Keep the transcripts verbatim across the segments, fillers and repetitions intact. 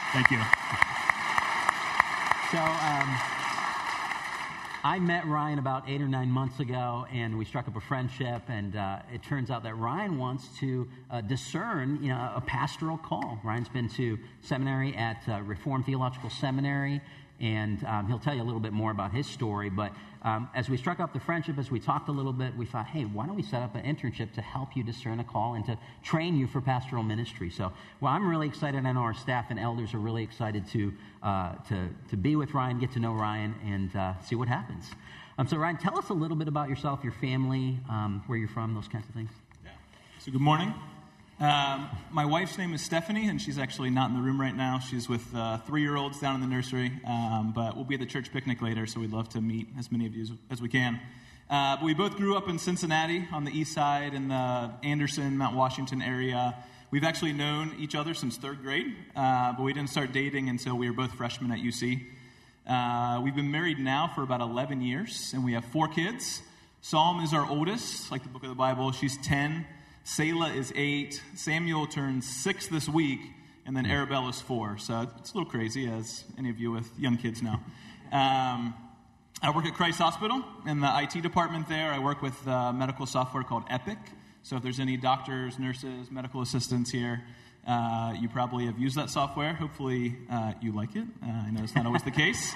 Thank you. So um, I met Ryan about eight or nine months ago, and we struck up a friendship, and uh, it turns out that Ryan wants to uh, discern you know, a pastoral call. Ryan's been to seminary at uh, Reformed Theological Seminary, and um, he'll tell you a little bit more about his story, but um, as we struck up the friendship, as we talked a little bit, we thought, hey, why don't we set up an internship to help you discern a call and to train you for pastoral ministry? So, well, I'm really excited. I know our staff and elders are really excited to uh, to to be with Ryan, get to know Ryan, and uh, see what happens. Um, so, Ryan, tell us a little bit about yourself, your family, um, where you're from, those kinds of things. Yeah. So, good morning. Um, my wife's name is Stephanie, and she's actually not in the room right now. She's with uh, three-year-olds down in the nursery, um, but we'll be at the church picnic later, so we'd love to meet as many of you as, as we can. Uh, but we both grew up in Cincinnati on the east side in the Anderson, Mount Washington area. We've actually known each other since third grade, uh, but we didn't start dating until we were both freshmen at U C. Uh, we've been married now for about eleven years, and we have four kids. Psalm is our oldest, like the book of the Bible. She's ten. Selah is eight, Samuel turns six this week, and then Arabella's four. So it's a little crazy, as any of you with young kids know. Um, I work at Christ Hospital in the I T department there. I work with uh, medical software called Epic. So if there's any doctors, nurses, medical assistants here, uh, you probably have used that software. Hopefully uh, you like it. Uh, I know it's not always the case.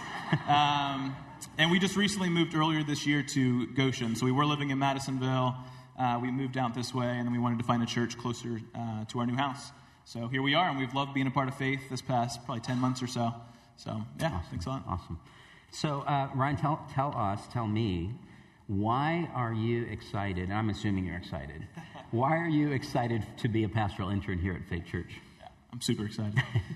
Um, and we just recently moved earlier this year to Goshen. So we were living in Madisonville. Uh, we moved out this way, and then we wanted to find a church closer uh, to our new house. So here we are, and we've loved being a part of Faith this past probably ten months or so. So, yeah, awesome. Thanks a lot. Awesome. So, uh, Ryan, tell, tell us, tell me, why are you excited? I'm assuming you're excited. Why are you excited to be a pastoral intern here at Faith Church? Yeah, I'm super excited.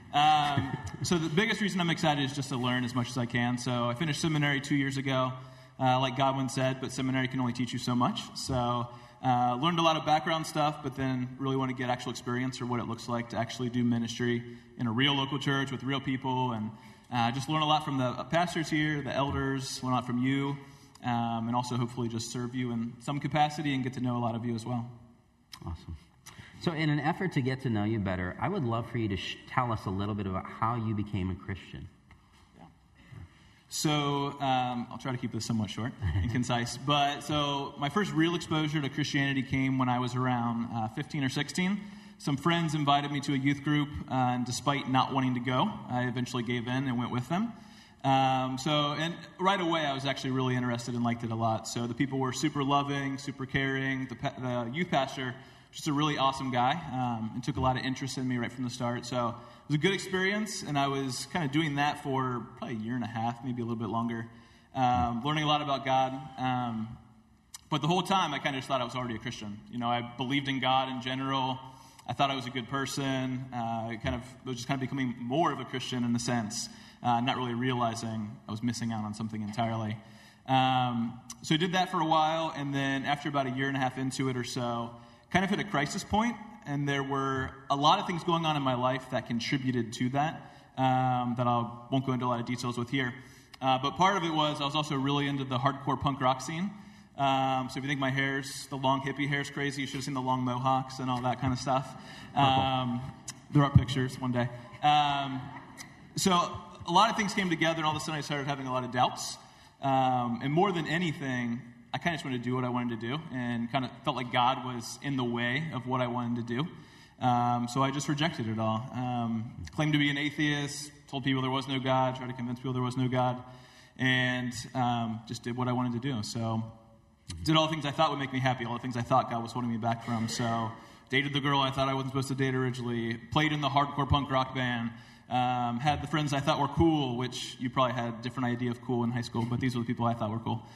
um, so the biggest reason I'm excited is just to learn as much as I can. So I finished seminary two years ago. Uh, like Godwin said, but seminary can only teach you so much. So uh, learned a lot of background stuff, but then really want to get actual experience or what it looks like to actually do ministry in a real local church with real people, and uh, just learn a lot from the pastors here, the elders, learn a lot from you, um, and also hopefully just serve you in some capacity and get to know a lot of you as well. Awesome. So in an effort to get to know you better, I would love for you to sh- tell us a little bit about how you became a Christian. So um, I'll try to keep this somewhat short and concise. But so my first real exposure to Christianity came when I was around uh, fifteen or sixteen. Some friends invited me to a youth group, uh, and despite not wanting to go, I eventually gave in and went with them. Um, so, and right away, I was actually really interested and liked it a lot. So the people were super loving, super caring. The, pa- the youth pastor, just a really awesome guy, um, and took a lot of interest in me right from the start. So it was a good experience, and I was kind of doing that for probably a year and a half, maybe a little bit longer, um, learning a lot about God. Um, but the whole time, I kind of just thought I was already a Christian. You know, I believed in God in general. I thought I was a good person. Uh, I kind of was just kind of becoming more of a Christian in a sense, uh, not really realizing I was missing out on something entirely. Um, so I did that for a while, and then after about a year and a half into it or so, kind of hit a crisis point. And there were a lot of things going on in my life that contributed to that, um, that I won't go into a lot of details with here. Uh, but part of it was I was also really into the hardcore punk rock scene. Um, so if you think my hair's, the long hippie hair's crazy, you should have seen the long mohawks and all that kind of stuff. Um, there are pictures one day. Um, so a lot of things came together, and all of a sudden I started having a lot of doubts. Um, and more than anything, I kind of just wanted to do what I wanted to do, and kind of felt like God was in the way of what I wanted to do. Um, so I just rejected it all. Um, claimed to be an atheist, told people there was no God, tried to convince people there was no God, and um, just did what I wanted to do. So did all the things I thought would make me happy, all the things I thought God was holding me back from. So dated the girl I thought I wasn't supposed to date originally, played in the hardcore punk rock band, um, had the friends I thought were cool, which you probably had a different idea of cool in high school, but these were the people I thought were cool.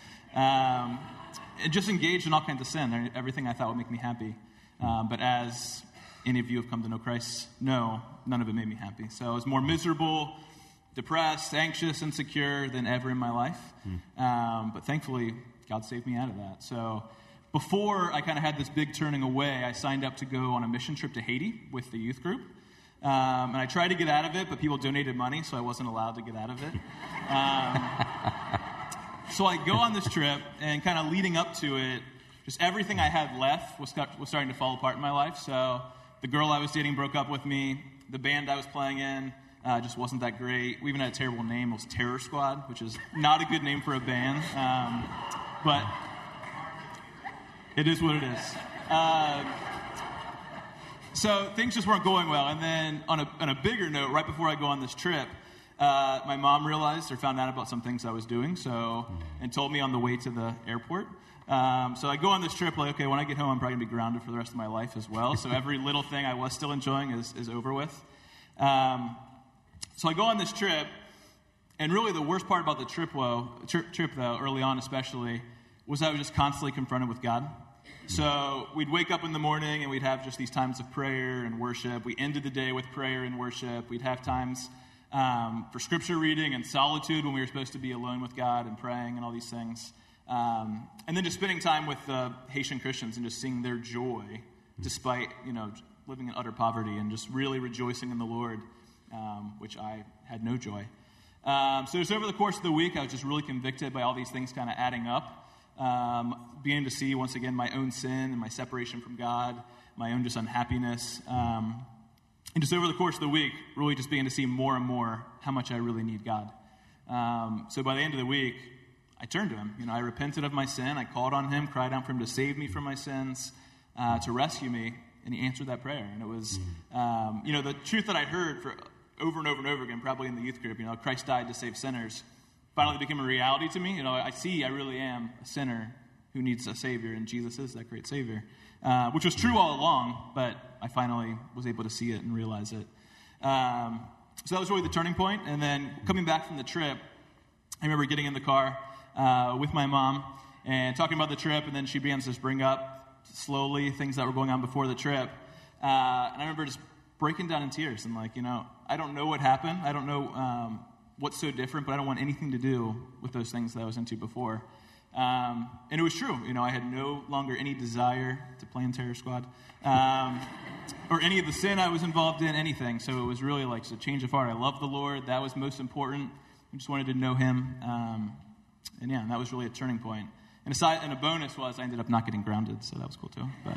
Um, just engaged in all kinds of sin, everything I thought would make me happy. Um, but as any of you have come to know Christ, no, none of it made me happy. So I was more miserable, depressed, anxious, insecure than ever in my life. Mm. Um, but thankfully, God saved me out of that. So before I kind of had this big turning away, I signed up to go on a mission trip to Haiti with the youth group. Um, and I tried to get out of it, but people donated money, so I wasn't allowed to get out of it. Um, So I go on this trip, and kind of leading up to it, just everything I had left was, was starting to fall apart in my life. So the girl I was dating broke up with me. The band I was playing in uh, just wasn't that great. We even had a terrible name. It was Terror Squad, which is not a good name for a band. Um, but it is what it is. Uh, so things just weren't going well. And then on a, on a bigger note, right before I go on this trip, uh, my mom realized or found out about some things I was doing, so and told me on the way to the airport. Um, so I go on this trip like, okay, when I get home, I'm probably going to be grounded for the rest of my life as well. So every little thing I was still enjoying is, is over with. Um, so I go on this trip, and really the worst part about the trip, well, trip, trip, though, early on especially, was I was just constantly confronted with God. So we'd wake up in the morning, and we'd have just these times of prayer and worship. We ended the day with prayer and worship. We'd have times um, for scripture reading and solitude when we were supposed to be alone with God and praying and all these things. Um, and then just spending time with uh, Haitian Christians and just seeing their joy despite, you know, living in utter poverty and just really rejoicing in the Lord, um, which I had no joy. Um, so just over the course of the week, I was just really convicted by all these things kind of adding up, um, beginning to see, once again, my own sin and my separation from God, my own just unhappiness. Um, and just over the course of the week, really just began to see more and more how much I really need God. Um, so by the end of the week, I turned to him. You know, I repented of my sin. I called on him, cried out for him to save me from my sins, uh, to rescue me, and he answered that prayer. And it was, um, you know, the truth that I'd heard for over and over and over again, probably in the youth group, you know, Christ died to save sinners, finally became a reality to me. You know, I see I really am a sinner who needs a Savior, and Jesus is that great Savior, uh, which was true all along, but I finally was able to see it and realize it. Um, so that was really the turning point. And then coming back from the trip, I remember getting in the car Uh, with my mom and talking about the trip, and then she began to just bring up slowly things that were going on before the trip. Uh, and I remember just breaking down in tears and like, you know, I don't know what happened. I don't know um, what's so different, but I don't want anything to do with those things that I was into before. Um, and it was true. You know, I had no longer any desire to play in Terror Squad um, or any of the sin I was involved in, anything. So it was really like a change of heart. I loved the Lord. That was most important. I just wanted to know him. Um, And yeah, and that was really a turning point. And aside, and a bonus was I ended up not getting grounded, so that was cool too. But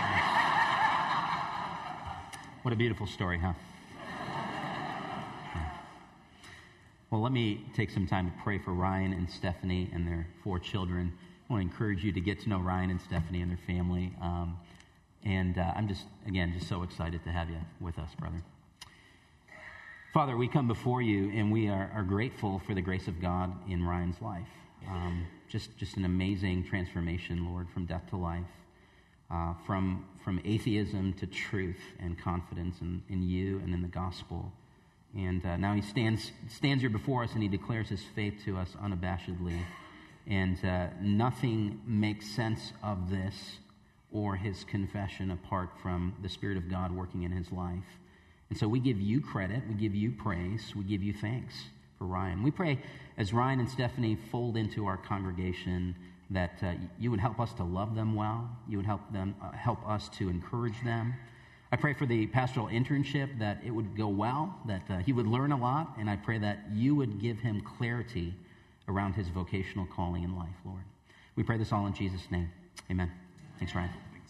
what a beautiful story, huh? Yeah. Well, let me take some time to pray for Ryan and Stephanie and their four children. I want to encourage you to get to know Ryan and Stephanie and their family. Um, and uh, I'm just, again, just so excited to have you with us, brother. Father, we come before you, and we are, are grateful for the grace of God in Ryan's life. Um, just, just an amazing transformation, Lord, from death to life, uh, from from atheism to truth and confidence in, in you and in the gospel. And uh, now he stands stands here before us, and he declares his faith to us unabashedly. And uh, nothing makes sense of this or his confession apart from the Spirit of God working in his life. And so we give you credit, we give you praise, we give you thanks for Ryan. We pray as Ryan and Stephanie fold into our congregation that uh, you would help us to love them well, you would help them uh, help us to encourage them. I pray for the pastoral internship that it would go well, that uh, he would learn a lot, and I pray that you would give him clarity around his vocational calling in life, Lord. We pray this all in Jesus' name. Amen. Thanks, Ryan. Thanks.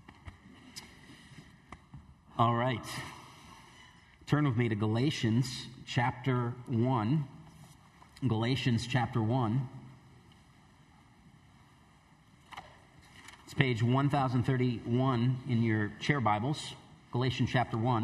All right. Turn with me to Galatians chapter one. Galatians chapter one. It's page one thousand thirty-one in your chair Bibles. Galatians chapter one.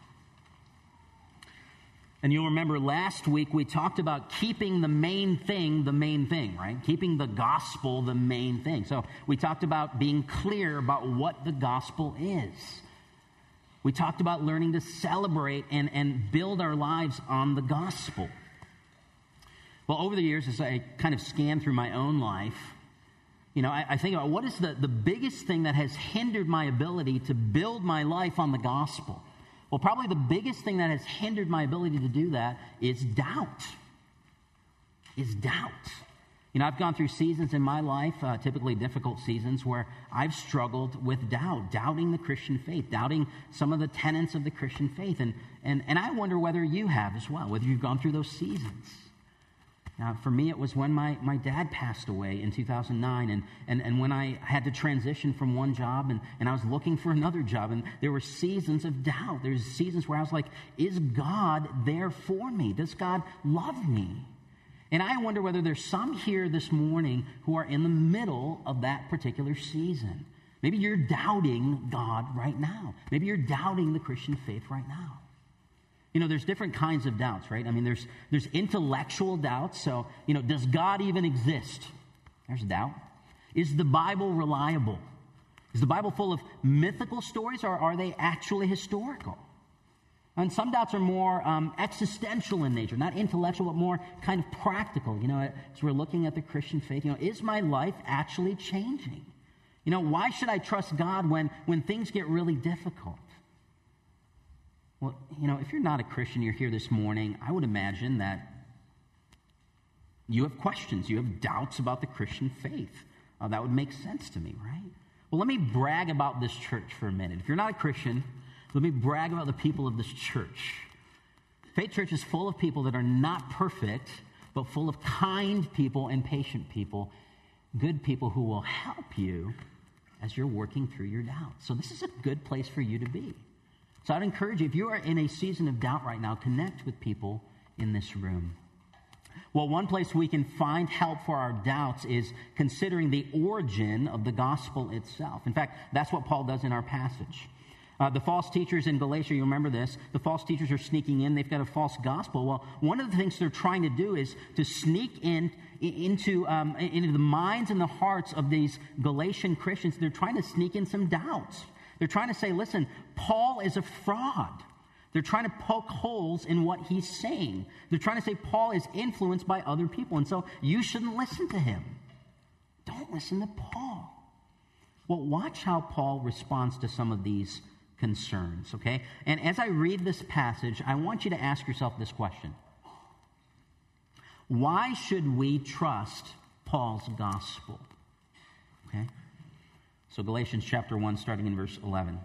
And you'll remember last week we talked about keeping the main thing the main thing, right? Keeping the gospel the main thing. So we talked about being clear about what the gospel is. We talked about learning to celebrate and, and build our lives on the gospel. Well, over the years, as I kind of scan through my own life, you know, I, I think about what is the, the biggest thing that has hindered my ability to build my life on the gospel? Well, probably the biggest thing that has hindered my ability to do that is doubt. Is doubt. You know, I've gone through seasons in my life, uh, typically difficult seasons, where I've struggled with doubt, doubting the Christian faith, doubting some of the tenets of the Christian faith. And, and, and I wonder whether you have as well, whether you've gone through those seasons. Now, for me, it was when my, my dad passed away in two thousand nine, and, and, and when I had to transition from one job, and, and I was looking for another job, and there were seasons of doubt. There's seasons where I was like, is God there for me? Does God love me? And I wonder whether there's some here this morning who are in the middle of that particular season. Maybe you're doubting God right now. Maybe you're doubting the Christian faith right now. You know, there's different kinds of doubts, right? I mean, there's there's intellectual doubts. So, you know, does God even exist? There's a doubt. Is the Bible reliable? Is the Bible full of mythical stories, or are they actually historical? And some doubts are more um, existential in nature, not intellectual, but more kind of practical. You know, as we're looking at the Christian faith, you know, is my life actually changing? You know, why should I trust God when, when things get really difficult? Well, you know, if you're not a Christian, you're here this morning, I would imagine that you have questions, you have doubts about the Christian faith. Uh, that would make sense to me, right? Well, let me brag about this church for a minute. If you're not a Christian, let me brag about the people of this church. Faith Church is full of people that are not perfect, but full of kind people and patient people, good people who will help you as you're working through your doubts. So this is a good place for you to be. So I'd encourage you, if you are in a season of doubt right now, connect with people in this room. Well, one place we can find help for our doubts is considering the origin of the gospel itself. In fact, that's what Paul does in our passage. Uh, the false teachers in Galatia, you remember this, the false teachers are sneaking in, they've got a false gospel. Well, one of the things they're trying to do is to sneak in into, um, into the minds and the hearts of these Galatian Christians. They're trying to sneak in some doubts. They're trying to say, listen, Paul is a fraud. They're trying to poke holes in what he's saying. They're trying to say Paul is influenced by other people, and so you shouldn't listen to him. Don't listen to Paul. Well, watch how Paul responds to some of these concerns, okay? And as I read this passage, I want you to ask yourself this question. Why should we trust Paul's gospel? Okay? So Galatians chapter one, starting in verse eleven.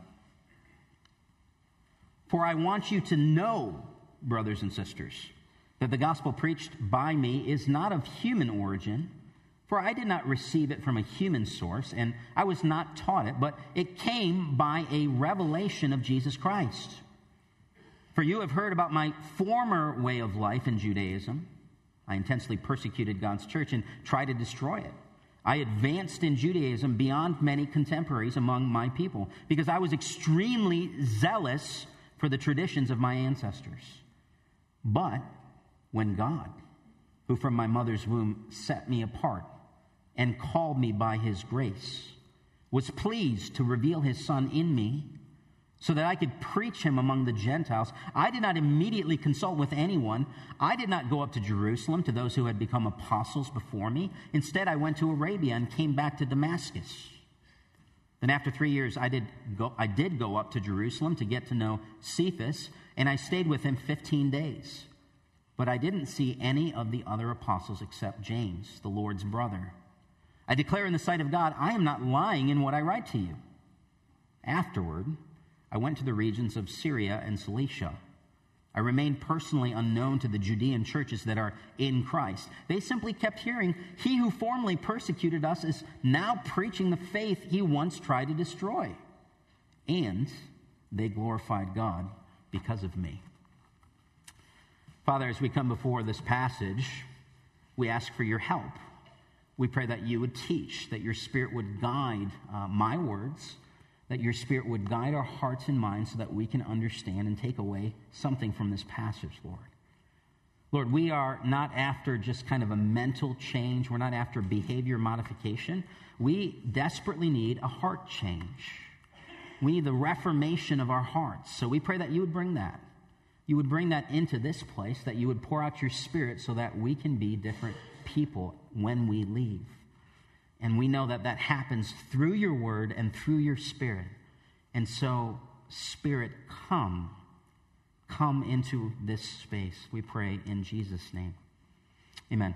For I want you to know, brothers and sisters, that the gospel preached by me is not of human origin, for I did not receive it from a human source, and I was not taught it, but it came by a revelation of Jesus Christ. For you have heard about my former way of life in Judaism. I intensely persecuted God's church and tried to destroy it. I advanced in Judaism beyond many contemporaries among my people, because I was extremely zealous for the traditions of my ancestors. But when God, who from my mother's womb set me apart and called me by his grace, was pleased to reveal his Son in me so that I could preach him among the Gentiles, I did not immediately consult with anyone. I did not go up to Jerusalem to those who had become apostles before me. Instead, I went to Arabia and came back to Damascus. Then after three years, I did go, I did go up to Jerusalem to get to know Cephas, and I stayed with him fifteen days. But I didn't see any of the other apostles except James, the Lord's brother. I declare in the sight of God, I am not lying in what I write to you. Afterward, I went to the regions of Syria and Cilicia. I remained personally unknown to the Judean churches that are in Christ. They simply kept hearing, he who formerly persecuted us is now preaching the faith he once tried to destroy. And they glorified God because of me. Father, as we come before this passage, we ask for your help. We pray that you would teach, that your Spirit would guide uh, my words, that your Spirit would guide our hearts and minds so that we can understand and take away something from this passage, Lord. Lord, we are not after just kind of a mental change. We're not after behavior modification. We desperately need a heart change. We need the reformation of our hearts. So we pray that you would bring that. You would bring that into this place, that you would pour out your Spirit so that we can be different people when we leave. And we know that that happens through your word and through your Spirit. And so, Spirit, come. Come into this space, we pray in Jesus' name. Amen.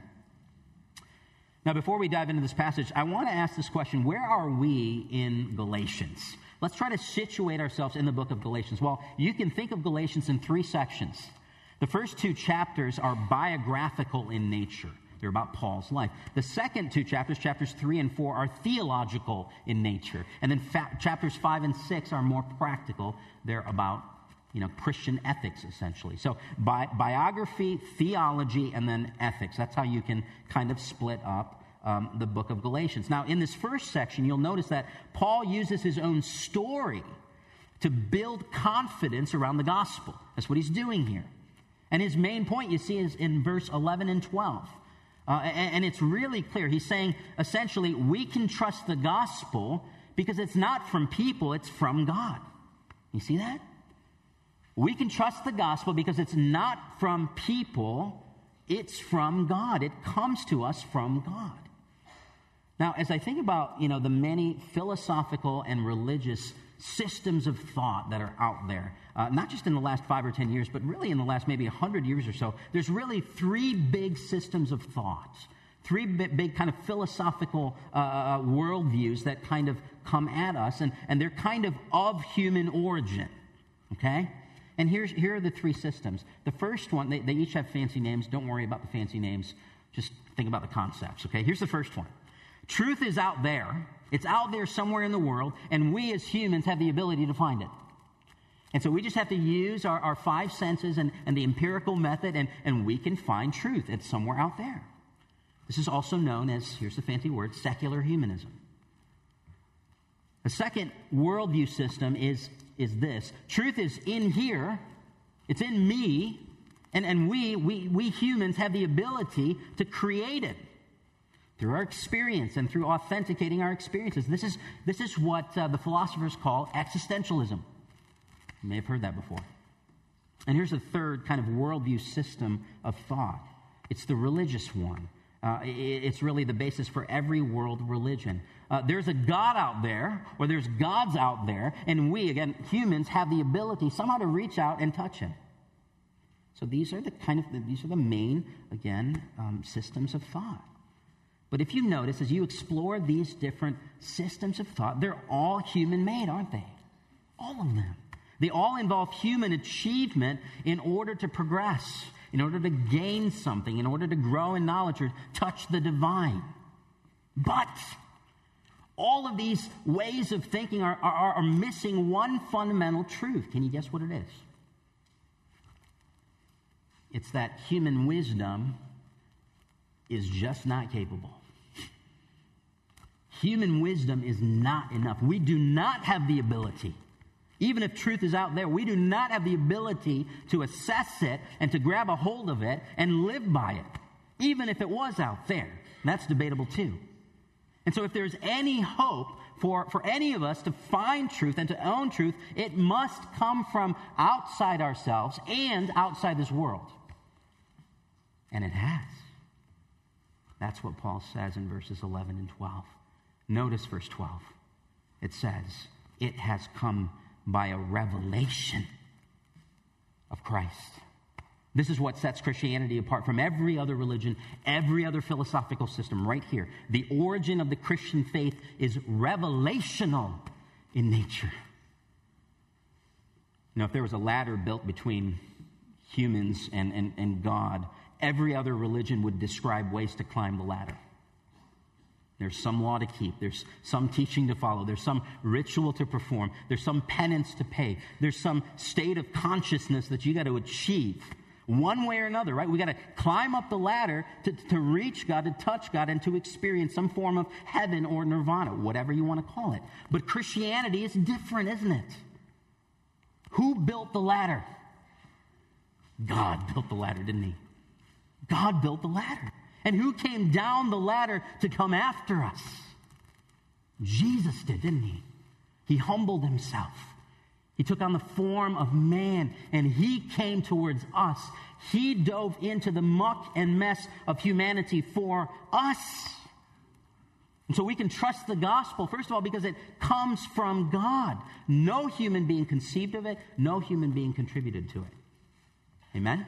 Now, before we dive into this passage, I want to ask this question. Where are we in Galatians? Let's try to situate ourselves in the book of Galatians. Well, you can think of Galatians in three sections. The first two chapters are biographical in nature. They're about Paul's life. The second two chapters, chapters three and four, are theological in nature. And then fa- chapters five and six are more practical. They're about, you know, Christian ethics, essentially. So bi- biography, theology, and then ethics. That's how you can kind of split up um, the book of Galatians. Now, in this first section, you'll notice that Paul uses his own story to build confidence around the gospel. That's what he's doing here. And his main point, you see, is in verse eleven and twelve. Uh, and, and it's really clear. He's saying, essentially, we can trust the gospel because it's not from people, it's from God. You see that? We can trust the gospel because it's not from people, it's from God. It comes to us from God. Now, as I think about, you know, the many philosophical and religious systems of thought that are out there, uh, not just in the last five or ten years, but really in the last maybe a hundred years or so, there's really three big systems of thought, three big, big kind of philosophical uh, worldviews that kind of come at us, and, and they're kind of of human origin, okay? And here's here are the three systems. The first one, they, they each have fancy names. Don't worry about the fancy names. Just think about the concepts, okay? Here's the first one. Truth is out there. It's out there somewhere in the world, and we as humans have the ability to find it. And so we just have to use our, our five senses and, and the empirical method, and, and we can find truth. It's somewhere out there. This is also known as, here's the fancy word, secular humanism. The second worldview system is, is this. Truth is in here. It's in me. And, and we, we, we humans have the ability to create it through our experience and through authenticating our experiences. This is, this is what uh, the philosophers call existentialism. You may have heard that before. And here's a third kind of worldview system of thought. It's the religious one. Uh, it, it's really the basis for every world religion. Uh, there's a God out there, or there's gods out there, and we, again, humans, have the ability somehow to reach out and touch him. So these are the kind of, these are the main, again, um, systems of thought. But if you notice, as you explore these different systems of thought, they're all human-made, aren't they? All of them. They all involve human achievement in order to progress, in order to gain something, in order to grow in knowledge or touch the divine. But all of these ways of thinking are, are, are missing one fundamental truth. Can you guess what it is? It's that human wisdom is just not capable. Human wisdom is not enough. We do not have the ability, even if truth is out there, we do not have the ability to assess it and to grab a hold of it and live by it, even if it was out there. And that's debatable too. And so if there's any hope for, for any of us to find truth and to own truth, it must come from outside ourselves and outside this world. And it has. That's what Paul says in verses eleven and twelve. Notice verse twelve. It says, it has come by a revelation of Christ. This is what sets Christianity apart from every other religion, every other philosophical system right here. The origin of the Christian faith is revelational in nature. You know, if there was a ladder built between humans and, and, and God, every other religion would describe ways to climb the ladder. There's some law to keep. There's some teaching to follow. There's some ritual to perform. There's some penance to pay. There's some state of consciousness that you got to achieve one way or another, right? We got to climb up the ladder to, to reach God, to touch God, and to experience some form of heaven or nirvana, whatever you want to call it. But Christianity is different, isn't it? Who built the ladder? God built the ladder, didn't he? God built the ladder. And who came down the ladder to come after us? Jesus did, didn't he? He humbled himself. He took on the form of man, and he came towards us. He dove into the muck and mess of humanity for us. And so we can trust the gospel, first of all, because it comes from God. No human being conceived of it. No human being contributed to it. Amen?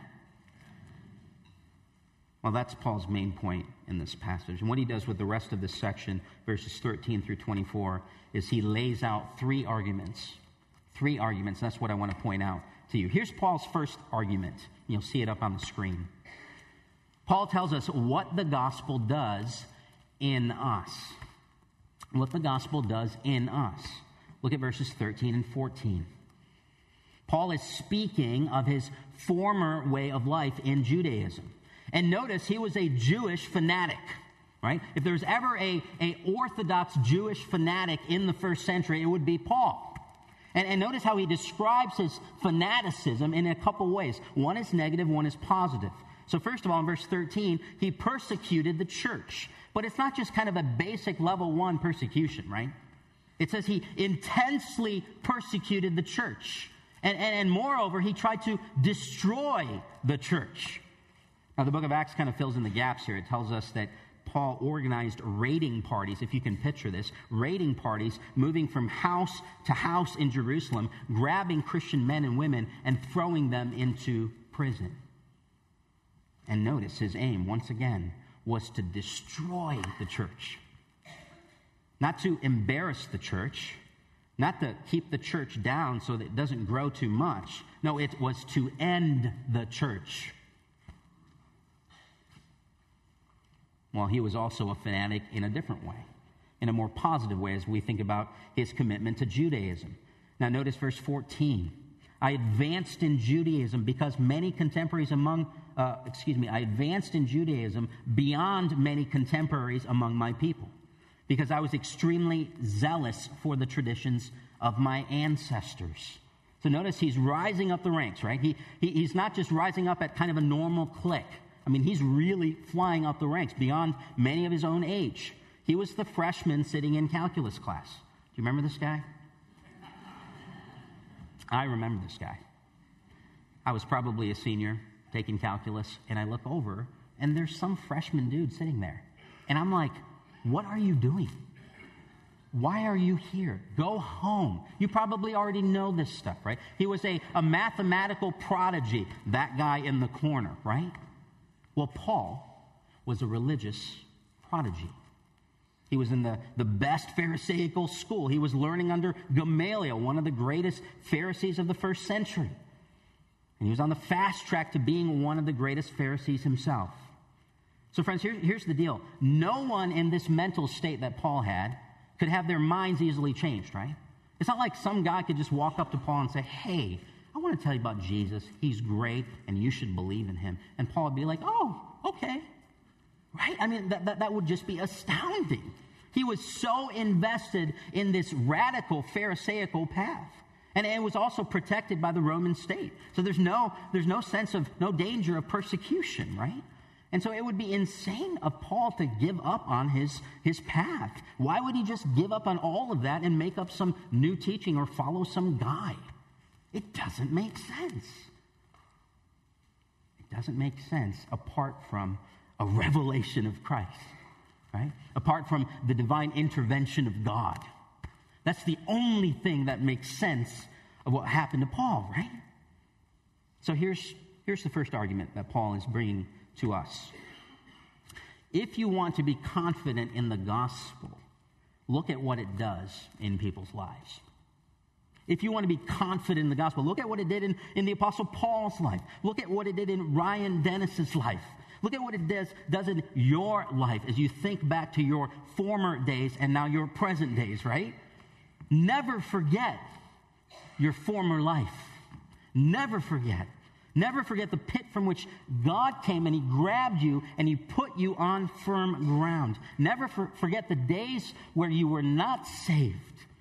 Well, that's Paul's main point in this passage. And what he does with the rest of this section, verses thirteen through twenty-four, is he lays out three arguments. Three arguments. That's what I want to point out to you. Here's Paul's first argument. You'll see it up on the screen. Paul tells us what the gospel does in us. What the gospel does in us. Look at verses thirteen and fourteen. Paul is speaking of his former way of life in Judaism. And notice he was a Jewish fanatic, right? If there's ever a, a Orthodox Jewish fanatic in the first century, it would be Paul. And, and notice how he describes his fanaticism in a couple ways. One is negative, one is positive. So first of all, in verse thirteen, he persecuted the church. But it's not just kind of a basic level one persecution, right? It says he intensely persecuted the church. And, and, and moreover, he tried to destroy the church. Now, the book of Acts kind of fills in the gaps here. It tells us that Paul organized raiding parties, if you can picture this, raiding parties moving from house to house in Jerusalem, grabbing Christian men and women and throwing them into prison. And notice his aim, once again, was to destroy the church. Not to embarrass the church, not to keep the church down so that it doesn't grow too much. No, it was to end the church. Well, he was also a fanatic in a different way, in a more positive way as we think about his commitment to Judaism. Now notice verse fourteen. I advanced in Judaism because many contemporaries among, uh, excuse me, I advanced in Judaism beyond many contemporaries among my people, because I was extremely zealous for the traditions of my ancestors. So notice he's rising up the ranks, right? He, he He's not just rising up at kind of a normal clique. I mean, he's really flying up the ranks beyond many of his own age. He was the freshman sitting in calculus class. Do you remember this guy? I remember this guy. I was probably a senior taking calculus, and I look over, and there's some freshman dude sitting there. And I'm like, what are you doing? Why are you here? Go home. You probably already know this stuff, right? He was a, a mathematical prodigy, that guy in the corner, right? Well, Paul was a religious prodigy. He was in the, the best Pharisaical school. He was learning under Gamaliel, one of the greatest Pharisees of the first century. And he was on the fast track to being one of the greatest Pharisees himself. So friends, here, here's the deal. No one in this mental state that Paul had could have their minds easily changed, right? It's not like some guy could just walk up to Paul and say, hey, I want to tell you about Jesus. He's great, and you should believe in him. And Paul would be like, oh, okay. Right? I mean, that, that, that would just be astounding. He was so invested in this radical Pharisaical path. And it was also protected by the Roman state. So there's no, there's no sense of, no danger of persecution, right? And so it would be insane of Paul to give up on his, his path. Why would he just give up on all of that and make up some new teaching or follow some guy? It doesn't make sense. It doesn't make sense apart from a revelation of Christ, right? Apart from the divine intervention of God. That's the only thing that makes sense of what happened to Paul, right? So here's, here's the first argument that Paul is bringing to us. If you want to be confident in the gospel, look at what it does in people's lives. If you want to be confident in the gospel, look at what it did in, in the Apostle Paul's life. Look at what it did in Ryan Dennis's life. Look at what it does, does in your life as you think back to your former days and now your present days, right? Never forget your former life. Never forget. Never forget the pit from which God came and he grabbed you and he put you on firm ground. Never for, forget the days where you were not saved.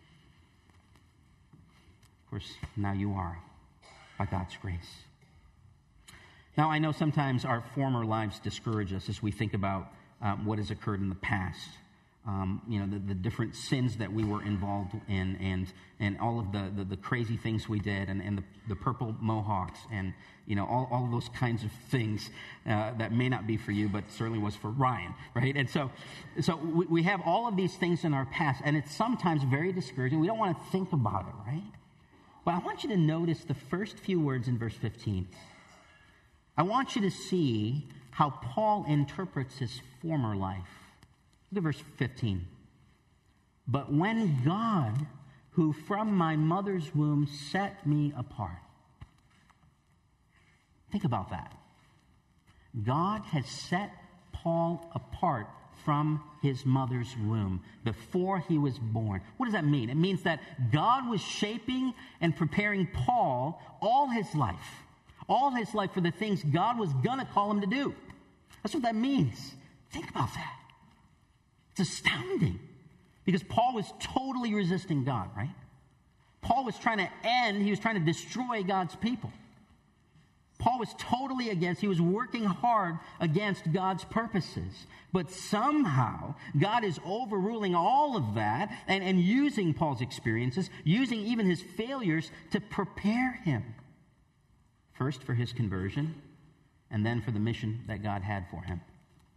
Of course, now you are, by God's grace. Now, I know sometimes our former lives discourage us as we think about uh, what has occurred in the past. Um, you know, the, the different sins that we were involved in and and all of the, the, the crazy things we did and, and the, the purple mohawks and, you know, all, all of those kinds of things uh, that may not be for you, but certainly was for Ryan, right? And so so we, we have all of these things in our past, and it's sometimes very discouraging. We don't want to think about it, right? But I want you to notice the first few words in verse fifteen. I want you to see how Paul interprets his former life. Look at verse fifteen. But when God, who from my mother's womb set me apart. Think about that. God has set Paul apart from his mother's womb before he was born. What does that mean? It means that God was shaping and preparing Paul all his life, all his life for the things God was going to call him to do. That's what that means. Think about that. It's astounding because Paul was totally resisting God, right? Paul was trying to end, he was trying to destroy God's people. Paul was totally against, he was working hard against God's purposes. But somehow, God is overruling all of that and, and using Paul's experiences, using even his failures to prepare him. First for his conversion, and then for the mission that God had for him.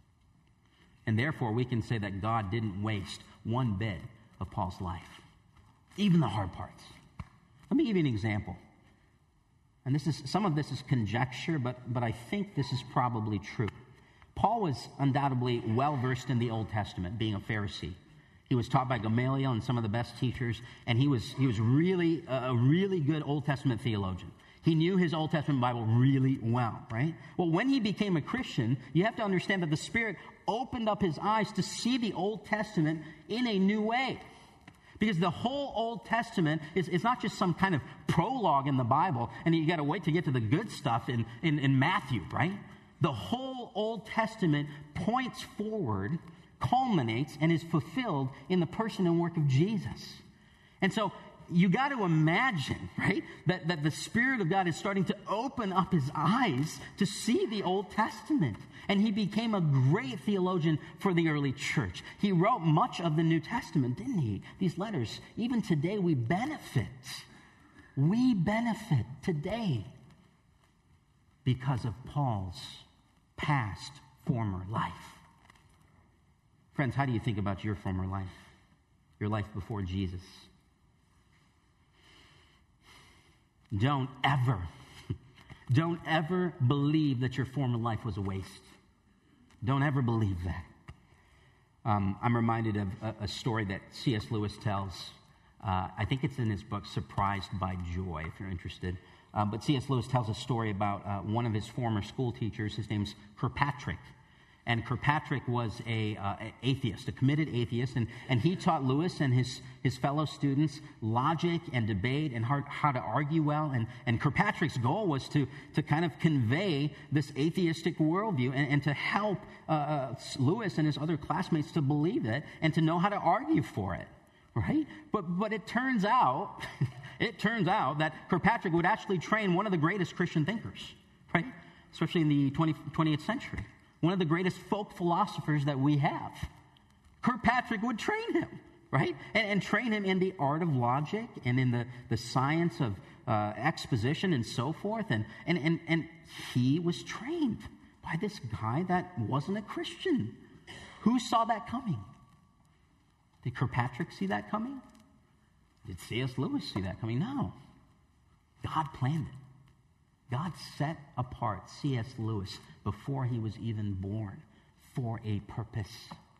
And therefore, we can say that God didn't waste one bit of Paul's life, even the hard parts. Let me give you an example. And this is some of this is conjecture, but, but I think this is probably true. Paul was undoubtedly well-versed in the Old Testament, being a Pharisee. He was taught by Gamaliel and some of the best teachers, and he was, he was really a really good Old Testament theologian. He knew his Old Testament Bible really well, right? Well, when he became a Christian, you have to understand that the Spirit opened up his eyes to see the Old Testament in a new way. Because the whole Old Testament is, is not just some kind of prologue in the Bible, and you got to wait to get to the good stuff in, in, in Matthew, right? The whole Old Testament points forward, culminates, and is fulfilled in the person and work of Jesus. And so you got to imagine, right, that, that the Spirit of God is starting to open up his eyes to see the Old Testament. And he became a great theologian for the early church. He wrote much of the New Testament, didn't he? These letters. Even today, we benefit. We benefit today because of Paul's past, former life. Friends, how do you think about your former life? Your life before Jesus? Don't ever, don't ever believe that your former life was a waste. Don't ever believe that. Um, I'm reminded of a, a story that C S Lewis tells. Uh, I think it's in his book, Surprised by Joy, if you're interested. Uh, but C S Lewis tells a story about uh, one of his former school teachers. His name's Kirkpatrick. And Kirkpatrick was a uh, atheist, a committed atheist, and, and he taught Lewis and his, his fellow students logic and debate and how, how to argue well. And, and Kirkpatrick's goal was to, to kind of convey this atheistic worldview and, and to help uh, uh, Lewis and his other classmates to believe it and to know how to argue for it, right? But, but it turns out, it turns out that Kirkpatrick would actually train one of the greatest Christian thinkers, right? Especially in the twentieth century. One of the greatest folk philosophers that we have. Kirkpatrick would train him, right? And, and train him in the art of logic and in the, the science of uh, exposition and so forth. And, and, and, and he was trained by this guy that wasn't a Christian. Who saw that coming? Did Kirkpatrick see that coming? Did C S Lewis see that coming? No. God planned it. God set apart C S Lewis before he was even born for a purpose.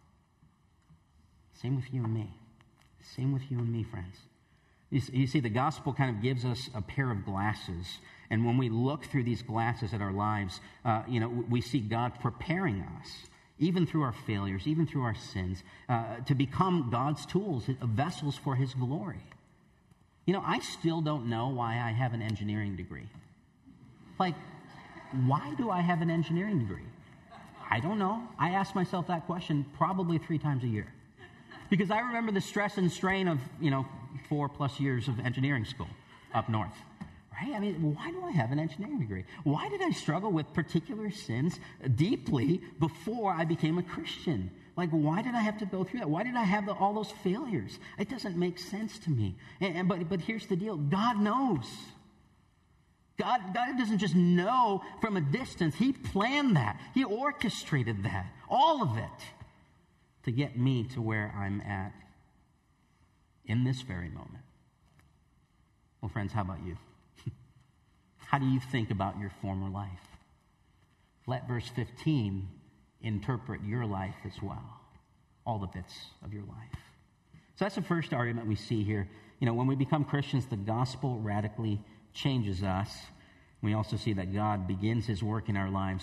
Same with you and me. Same with you and me, friends. You, you see, the gospel kind of gives us a pair of glasses. And when we look through these glasses at our lives, uh, you know, we see God preparing us, even through our failures, even through our sins, uh, to become God's tools, vessels for his glory. You know, I still don't know why I have an engineering degree. Like, why do I have an engineering degree? I don't know. I ask myself that question probably three times a year. Because I remember the stress and strain of, you know, four plus years of engineering school up north. Right? I mean, why do I have an engineering degree? Why did I struggle with particular sins deeply before I became a Christian? Like, why did I have to go through that? Why did I have the, all those failures? It doesn't make sense to me. And, and but, but here's the deal. God knows. God, God doesn't just know from a distance. He planned that. He orchestrated that. All of it to get me to where I'm at in this very moment. Well, friends, how about you? How do you think about your former life? Let verse fifteen interpret your life as well. All the bits of your life. So that's the first argument we see here. You know, when we become Christians, the gospel radically changes us. We also see that God begins his work in our lives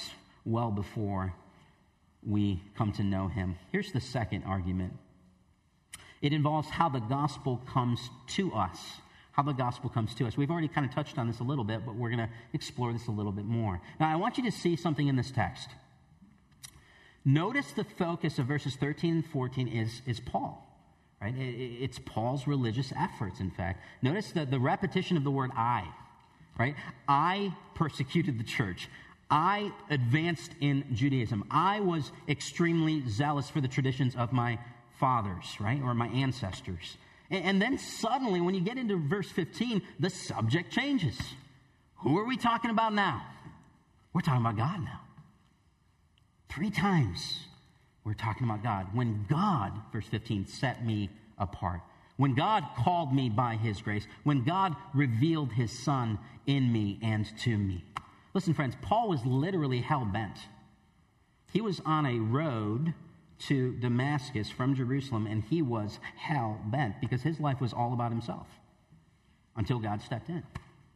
well before we come to know him. Here's the second argument. It involves how the gospel comes to us. How the gospel comes to us. We've already kind of touched on this a little bit, but we're going to explore this a little bit more. Now, I want you to see something in this text. Notice the focus of verses thirteen and fourteen is, is Paul. Right? It's Paul's religious efforts, in fact. Notice the, the repetition of the word I. Right? I persecuted the church. I advanced in Judaism. I was extremely zealous for the traditions of my fathers, right? Or my ancestors. And, and then suddenly, when you get into verse fifteen, the subject changes. Who are we talking about now? We're talking about God now. Three times we're talking about God. When God, verse fifteen, set me apart. When God called me by his grace. When God revealed his Son in me and to me. Listen, friends, Paul was literally hell-bent. He was on a road to Damascus from Jerusalem, and he was hell-bent because his life was all about himself until God stepped in.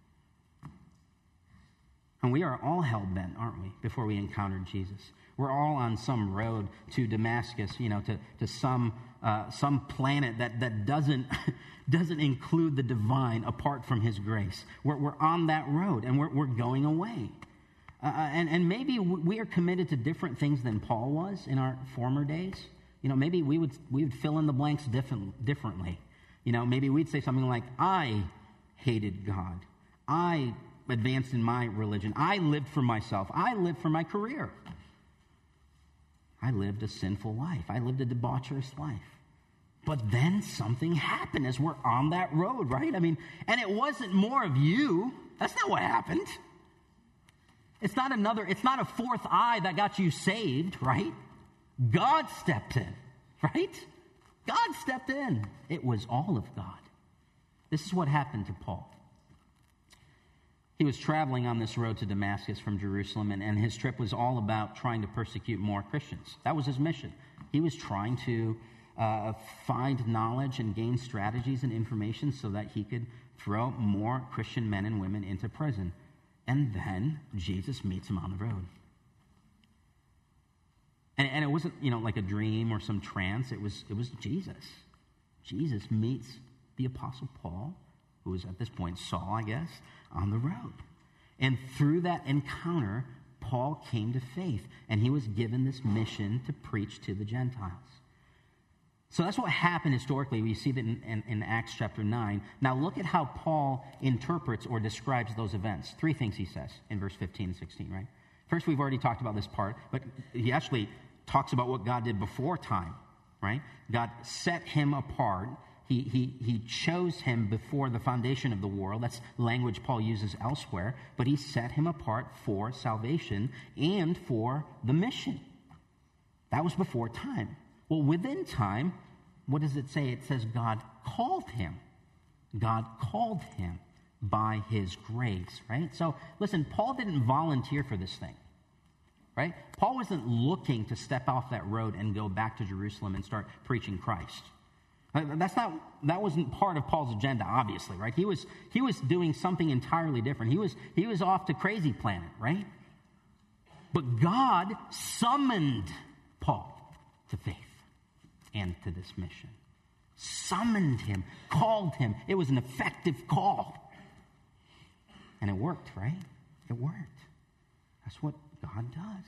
And we are all hell-bent, aren't we, before we encountered Jesus? We're all on some road to Damascus, you know, to, to some uh, some planet that, that doesn't doesn't include the divine apart from his grace. We're, we're on that road, and we're, we're going away. Uh, and, and maybe we are committed to different things than Paul was in our former days. You know, maybe we would we would fill in the blanks different, differently. You know, maybe we'd say something like, I hated God. I advanced in my religion. I lived for myself. I lived for my career. I lived a sinful life. I lived a debaucherous life. But then something happened as we're on that road, right? I mean, and it wasn't more of you. That's not what happened. It's not another, it's not a fourth eye that got you saved, right? God stepped in, right? God stepped in. It was all of God. This is what happened to Paul. He was traveling on this road to Damascus from Jerusalem, and, and his trip was all about trying to persecute more Christians. That was his mission. He was trying to uh, find knowledge and gain strategies and information so that he could throw more Christian men and women into prison. And then Jesus meets him on the road. And, and it wasn't, you know, like a dream or some trance. It was, it was Jesus. Jesus meets the Apostle Paul, who was at this point Saul, I guess, on the road. And through that encounter, Paul came to faith, and he was given this mission to preach to the Gentiles. So that's what happened historically. We see that in, in, in Acts chapter nine. Now look at how Paul interprets or describes those events. Three things he says in verse fifteen and sixteen, right? First, we've already talked about this part, but he actually talks about what God did before time, right? God set him apart. He, he, he chose him before the foundation of the world. That's language Paul uses elsewhere. But he set him apart for salvation and for the mission. That was before time. Well, within time, what does it say? It says God called him. God called him by his grace, right? So, listen, Paul didn't volunteer for this thing, right? Paul wasn't looking to step off that road and go back to Jerusalem and start preaching Christ. That's not, that wasn't part of Paul's agenda, obviously, right? He was, he was doing something entirely different. He was, he was off to crazy planet, right? But God summoned Paul to faith and to this mission. Summoned him, called him. It was an effective call. And it worked, right? It worked. That's what God does.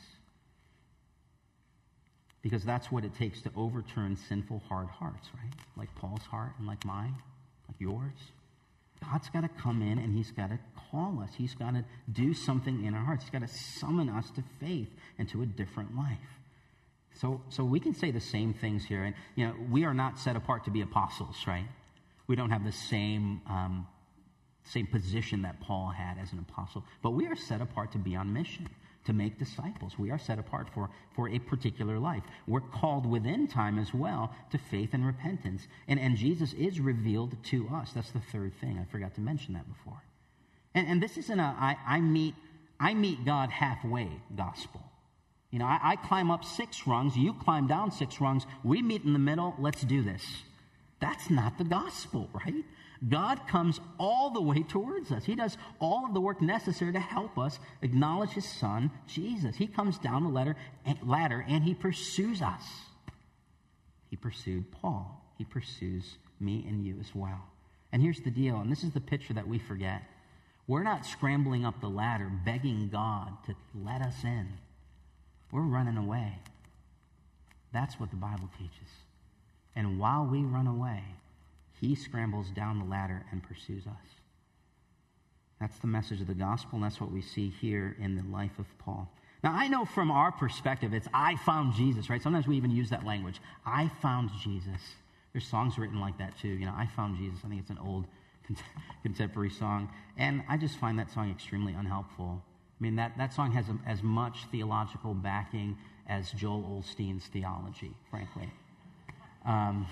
Because that's what it takes to overturn sinful, hard hearts, right? Like Paul's heart and like mine, like yours. God's got to come in and he's got to call us. He's got to do something in our hearts. He's got to summon us to faith and to a different life. So, so we can say the same things here. And, you know, we are not set apart to be apostles, right? We don't have the same, um, same position that Paul had as an apostle. But we are set apart to be on mission, to make disciples. We are set apart for, for a particular life. We're called within time as well to faith and repentance. And, and Jesus is revealed to us. That's the third thing. I forgot to mention that before. And, and this isn't a I, I meet I meet God halfway gospel. You know, I, I climb up six rungs, you climb down six rungs, we meet in the middle, let's do this. That's not the gospel, right? God comes all the way towards us. He does all of the work necessary to help us acknowledge his Son, Jesus. He comes down the ladder, ladder and he pursues us. He pursued Paul. He pursues me and you as well. And here's the deal, and this is the picture that we forget. We're not scrambling up the ladder, begging God to let us in. We're running away. That's what the Bible teaches. And while we run away, he scrambles down the ladder and pursues us. That's the message of the gospel, and that's what we see here in the life of Paul. Now, I know from our perspective, it's I found Jesus, right? Sometimes we even use that language. I found Jesus. There's songs written like that, too. You know, I found Jesus. I think it's an old contemporary song. And I just find that song extremely unhelpful. I mean, that, that song has a, as much theological backing as Joel Osteen's theology, frankly. Um,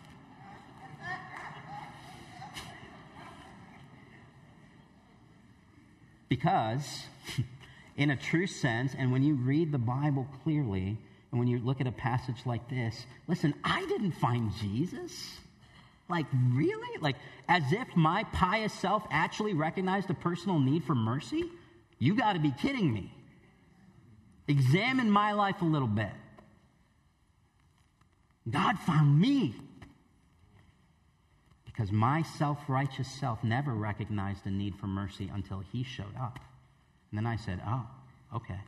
because, in a true sense, and when you read the Bible clearly, and when you look at a passage like this, listen, I didn't find Jesus. Like, really? Like, as if my pious self actually recognized a personal need for mercy? You got to be kidding me. Examine my life a little bit. God found me. Because my self-righteous self never recognized a need for mercy until he showed up. And then I said, oh, okay.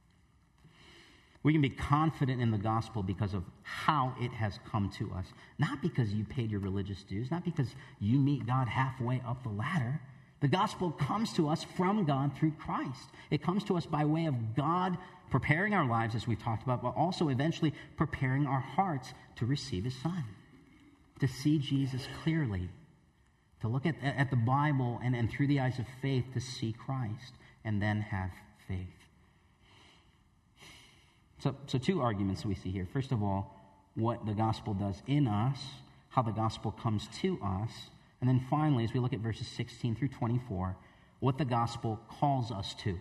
We can be confident in the gospel because of how it has come to us. Not because you paid your religious dues, not because you meet God halfway up the ladder. The gospel comes to us from God through Christ. It comes to us by way of God preparing our lives, as we talked about, but also eventually preparing our hearts to receive his Son, to see Jesus clearly, to look at, at the Bible and, and through the eyes of faith to see Christ and then have faith. So, so two arguments we see here. First of all, what the gospel does in us, how the gospel comes to us, and then finally, as we look at verses sixteen through twenty-four, what the gospel calls us to.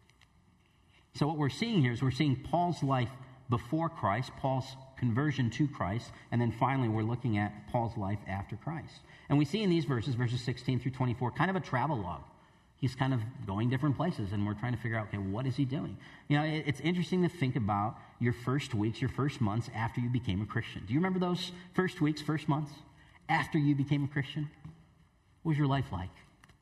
So what we're seeing here is we're seeing Paul's life before Christ, Paul's conversion to Christ, and then finally we're looking at Paul's life after Christ. And we see in these verses, verses sixteen through twenty-four, kind of a travel log. He's kind of going different places, and we're trying to figure out, okay, what is he doing? You know, it, it's interesting to think about your first weeks, your first months after you became a Christian. Do you remember those first weeks, first months after you became a Christian? What was your life like?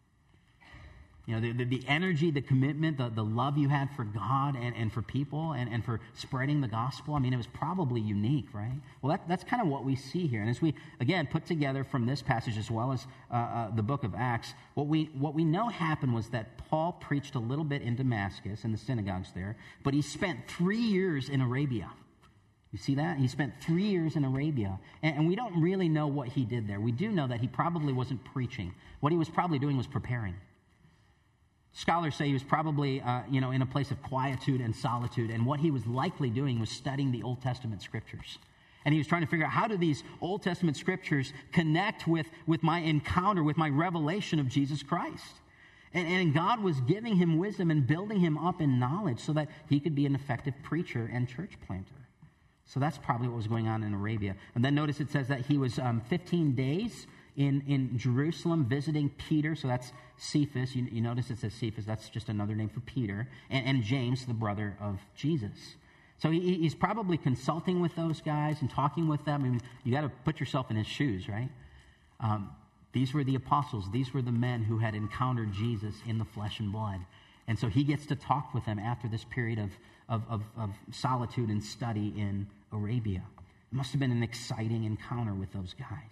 You know, the, the, the energy, the commitment, the, the love you had for God and, and for people and, and for spreading the gospel. I mean, it was probably unique, right? Well, that, that's kind of what we see here. And as we, again, put together from this passage as well as uh, uh, the book of Acts, what we, what we know happened was that Paul preached a little bit in Damascus, in the synagogues there, but he spent three years in Arabia. You see that? He spent three years in Arabia, and, and we don't really know what he did there. We do know that he probably wasn't preaching. What he was probably doing was preparing. Scholars say he was probably, uh, you know, in a place of quietude and solitude, and what he was likely doing was studying the Old Testament scriptures. And he was trying to figure out, how do these Old Testament scriptures connect with, with my encounter, with my revelation of Jesus Christ? And, and God was giving him wisdom and building him up in knowledge so that he could be an effective preacher and church planter. So that's probably what was going on in Arabia. And then notice it says that he was um, fifteen days in, in Jerusalem visiting Peter. So that's Cephas. You, you notice it says Cephas. That's just another name for Peter. And, and James, the brother of Jesus. So he, he's probably consulting with those guys and talking with them. I mean, you got to put yourself in his shoes, right? Um, these were the apostles. These were the men who had encountered Jesus in the flesh and blood. And so he gets to talk with them after this period of, of, of, of solitude and study in Arabia. It must have been an exciting encounter with those guys.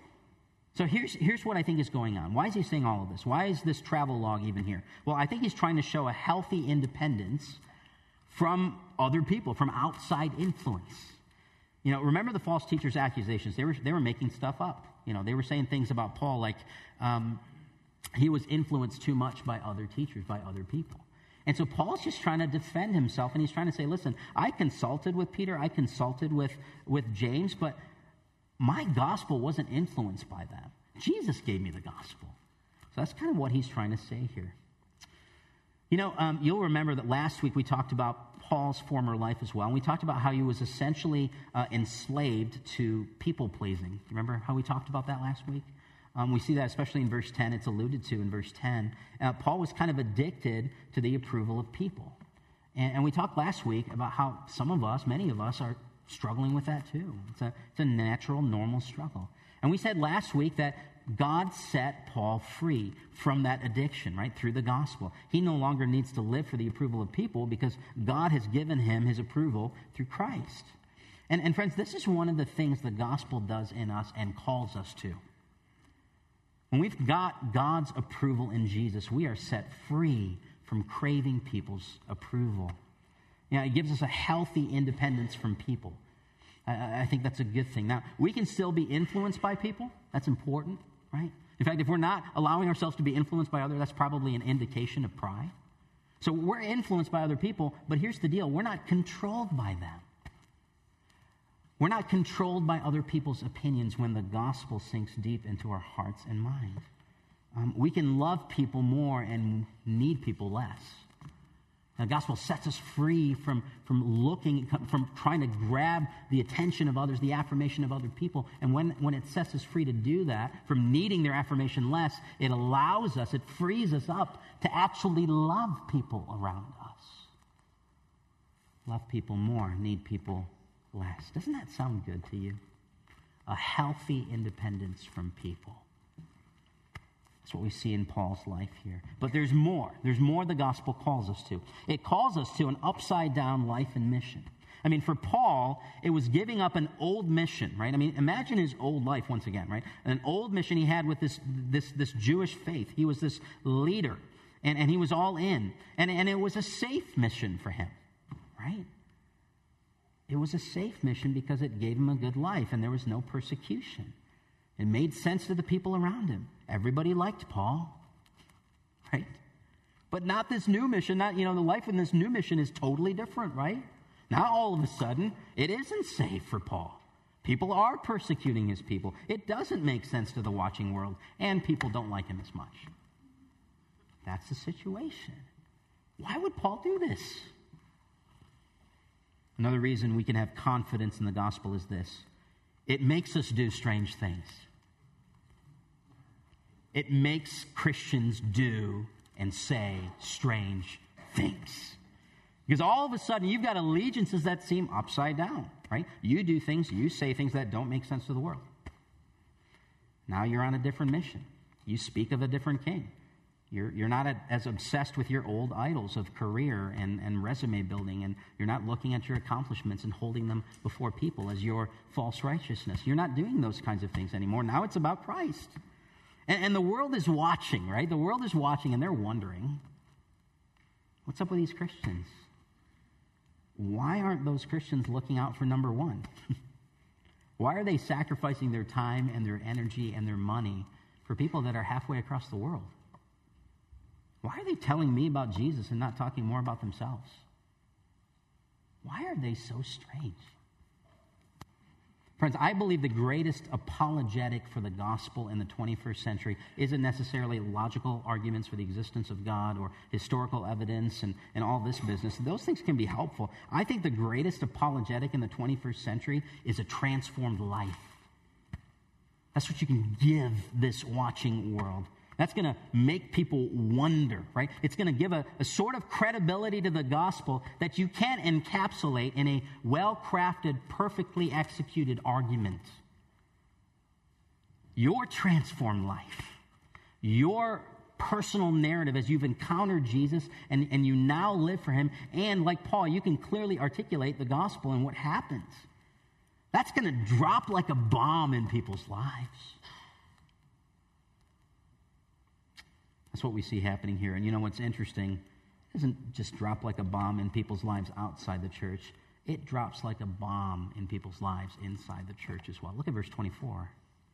So here's, here's what I think is going on. Why is he saying all of this? Why is this travel log even here? Well, I think he's trying to show a healthy independence from other people, from outside influence. You know, remember the false teachers' accusations. They were, they were making stuff up. You know, they were saying things about Paul like um, he was influenced too much by other teachers, by other people. And so Paul's just trying to defend himself, and he's trying to say, listen, I consulted with Peter, I consulted with, with James, but my gospel wasn't influenced by them. Jesus gave me the gospel. So that's kind of what he's trying to say here. You know, um, you'll remember that last week we talked about Paul's former life as well, and we talked about how he was essentially uh, enslaved to people-pleasing. Remember how we talked about that last week? Um, we see that especially in verse ten. It's alluded to in verse ten. Uh, Paul was kind of addicted to the approval of people. And, and we talked last week about how some of us, many of us, are struggling with that too. It's a, it's a natural, normal struggle. And we said last week that God set Paul free from that addiction, right, through the gospel. He no longer needs to live for the approval of people because God has given him his approval through Christ. And, and friends, this is one of the things the gospel does in us and calls us to. When we've got God's approval in Jesus, we are set free from craving people's approval. You know, it gives us a healthy independence from people. I, I think that's a good thing. Now, we can still be influenced by people. That's important, right? In fact, if we're not allowing ourselves to be influenced by others, that's probably an indication of pride. So we're influenced by other people, but here's the deal. We're not controlled by them. We're not controlled by other people's opinions when the gospel sinks deep into our hearts and minds. Um, we can love people more and need people less. The gospel sets us free from, from looking, from trying to grab the attention of others, the affirmation of other people. And when, when it sets us free to do that, from needing their affirmation less, it allows us, it frees us up to actually love people around us. Love people more, need people less. Doesn't that sound good to you? A healthy independence from people. That's what we see in Paul's life here. But there's more. There's more the gospel calls us to. It calls us to an upside-down life and mission. I mean, for Paul, it was giving up an old mission, right? I mean, imagine his old life once again, right? An old mission he had with this this, this Jewish faith. He was this leader, and, and he was all in. And, and it was a safe mission for him, right? It was a safe mission because it gave him a good life, and there was no persecution. It made sense to the people around him. Everybody liked Paul, right? But not this new mission. Not, you know, the life in this new mission is totally different, right? Now all of a sudden, it isn't safe for Paul. People are persecuting his people. It doesn't make sense to the watching world, and people don't like him as much. That's the situation. Why would Paul do this? Another reason we can have confidence in the gospel is this. It makes us do strange things. It makes Christians do and say strange things. Because all of a sudden, you've got allegiances that seem upside down, right? You do things, you say things that don't make sense to the world. Now you're on a different mission. You speak of a different king. You're, you're not a, as obsessed with your old idols of career and, and resume building, and you're not looking at your accomplishments and holding them before people as your false righteousness. You're not doing those kinds of things anymore. Now it's about Christ. And, and the world is watching, right? The world is watching, and they're wondering, what's up with these Christians? Why aren't those Christians looking out for number one? Why are they sacrificing their time and their energy and their money for people that are halfway across the world? Why are they telling me about Jesus and not talking more about themselves? Why are they so strange? Friends, I believe the greatest apologetic for the gospel in the twenty-first century isn't necessarily logical arguments for the existence of God or historical evidence and, and all this business. Those things can be helpful. I think the greatest apologetic in the twenty-first century is a transformed life. That's what you can give this watching world. That's going to make people wonder, right? It's going to give a, a sort of credibility to the gospel that you can't encapsulate in a well-crafted, perfectly executed argument. Your transformed life, your personal narrative as you've encountered Jesus and, and you now live for him, and like Paul, you can clearly articulate the gospel and what happens. That's going to drop like a bomb in people's lives. That's what we see happening here. And you know what's interesting? It doesn't just drop like a bomb in people's lives outside the church. It drops like a bomb in people's lives inside the church as well. Look at verse twenty-four.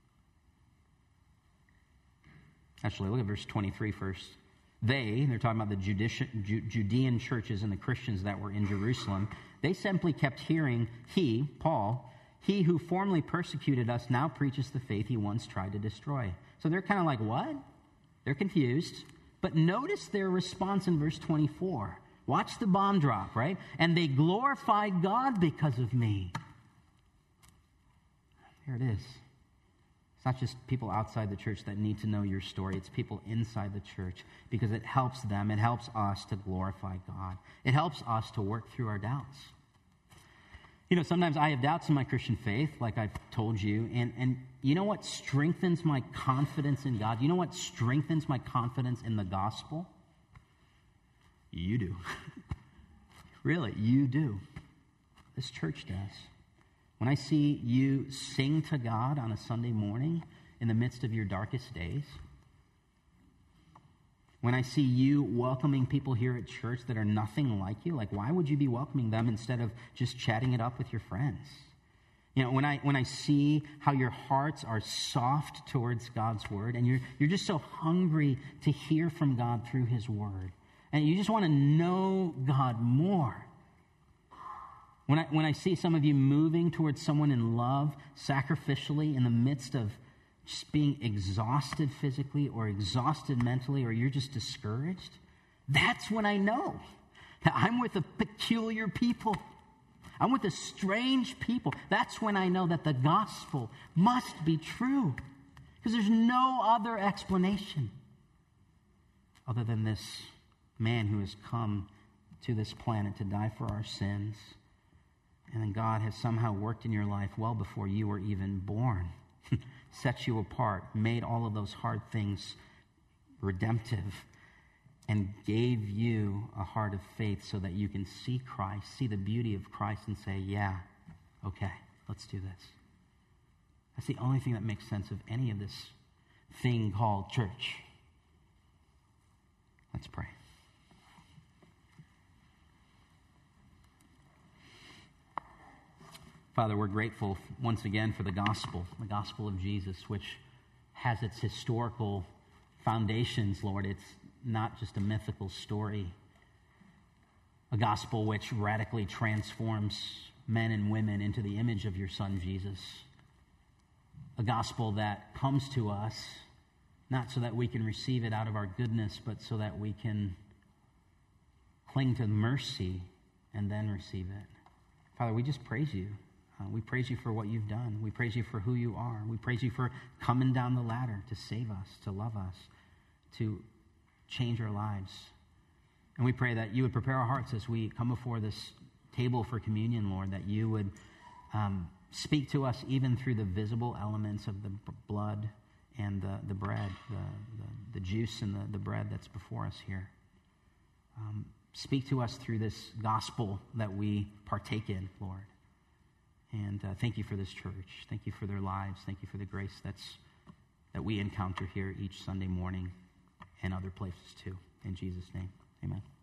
Actually, look at verse twenty-three first. They, they're talking about the Judici- Ju- Judean churches and the Christians that were in Jerusalem, they simply kept hearing, he, Paul, he who formerly persecuted us now preaches the faith he once tried to destroy. So they're kind of like, what? They're confused. But notice their response in verse twenty-four. Watch the bomb drop, right? And they glorified God because of me. Here it is. It's not just people outside the church that need to know your story. It's people inside the church because it helps them. It helps us to glorify God. It helps us to work through our doubts. You know, sometimes I have doubts in my Christian faith, like I've told you. And, and you know what strengthens my confidence in God? You know what strengthens my confidence in the gospel? You do. Really, you do. This church does. When I see you sing to God on a Sunday morning in the midst of your darkest days, when I see you welcoming people here at church that are nothing like you, like why would you be welcoming them instead of just chatting it up with your friends? You know, when I when I see how your hearts are soft towards God's word and you're you're just so hungry to hear from God through his word, and you just want to know God more. When I, when I see some of you moving towards someone in love sacrificially in the midst of just being exhausted physically or exhausted mentally, or you're just discouraged, that's when I know that I'm with a peculiar people. I'm with a strange people. That's when I know that the gospel must be true, because there's no other explanation other than this man who has come to this planet to die for our sins. And then God has somehow worked in your life well before you were even born, set you apart, made all of those hard things redemptive, and gave you a heart of faith so that you can see Christ, see the beauty of Christ, and say, yeah, okay, let's do this. That's the only thing that makes sense of any of this thing called church. Let's pray. Father, we're grateful once again for the gospel, the gospel of Jesus, which has its historical foundations, Lord. It's not just a mythical story. A gospel which radically transforms men and women into the image of your Son, Jesus. A gospel that comes to us not so that we can receive it out of our goodness, but so that we can cling to mercy and then receive it. Father, we just praise you. Uh, we praise you for what you've done. We praise you for who you are. We praise you for coming down the ladder to save us, to love us, to change our lives. And we pray that you would prepare our hearts as we come before this table for communion, Lord, that you would um, speak to us even through the visible elements of the b- blood and the, the bread, the, the, the juice and the, the bread that's before us here. Um, speak to us through this gospel that we partake in, Lord. And uh, thank you for this church. Thank you for their lives. Thank you for the grace that's that we encounter here each Sunday morning and other places too. In Jesus' name, amen.